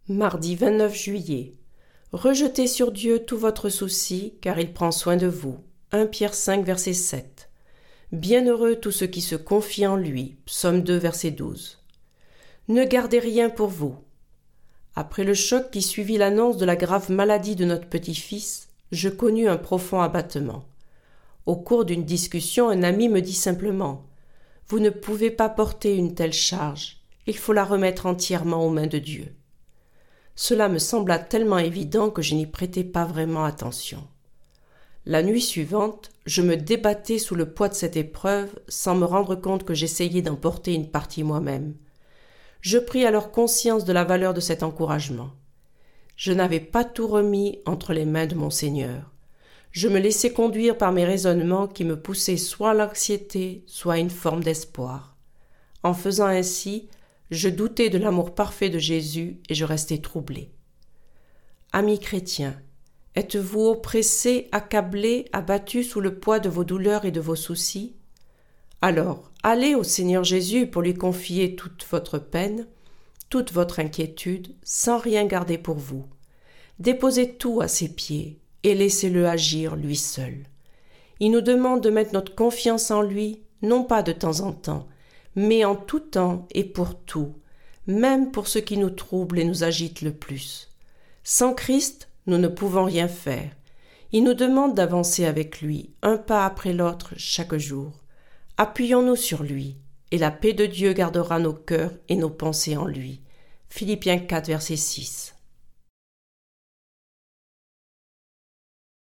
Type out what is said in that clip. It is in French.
Mardi 29 juillet. Rejetez sur Dieu tout votre souci, car il prend soin de vous. 1 Pierre 5, verset 7. Bienheureux tous ceux qui se confient en lui. Psaume 2, verset 12. Ne gardez rien pour vous. Après le choc qui suivit l'annonce de la grave maladie de notre petit-fils, je connus un profond abattement. Au cours d'une discussion, un ami me dit simplement « Vous ne pouvez pas porter une telle charge, il faut la remettre entièrement aux mains de Dieu. » Cela me sembla tellement évident que je n'y prêtais pas vraiment attention. La nuit suivante, je me débattais sous le poids de cette épreuve sans me rendre compte que j'essayais d'en porter une partie moi-même. Je pris alors conscience de la valeur de cet encouragement. Je n'avais pas tout remis entre les mains de mon Seigneur. Je me laissais conduire par mes raisonnements qui me poussaient soit à l'anxiété, soit à une forme d'espoir. En faisant ainsi, je doutais de l'amour parfait de Jésus et je restais troublé. Amis chrétiens, êtes-vous oppressés, accablés, abattus sous le poids de vos douleurs et de vos soucis? Alors, allez au Seigneur Jésus pour lui confier toute votre peine, toute votre inquiétude, sans rien garder pour vous. Déposez tout à ses pieds et laissez-le agir lui seul. Il nous demande de mettre notre confiance en lui, non pas de temps en temps, mais en tout temps et pour tout, même pour ce qui nous trouble et nous agite le plus. Sans Christ, nous ne pouvons rien faire. Il nous demande d'avancer avec lui, un pas après l'autre, chaque jour. Appuyons-nous sur lui, et la paix de Dieu gardera nos cœurs et nos pensées en lui. Philippiens 4, verset 6.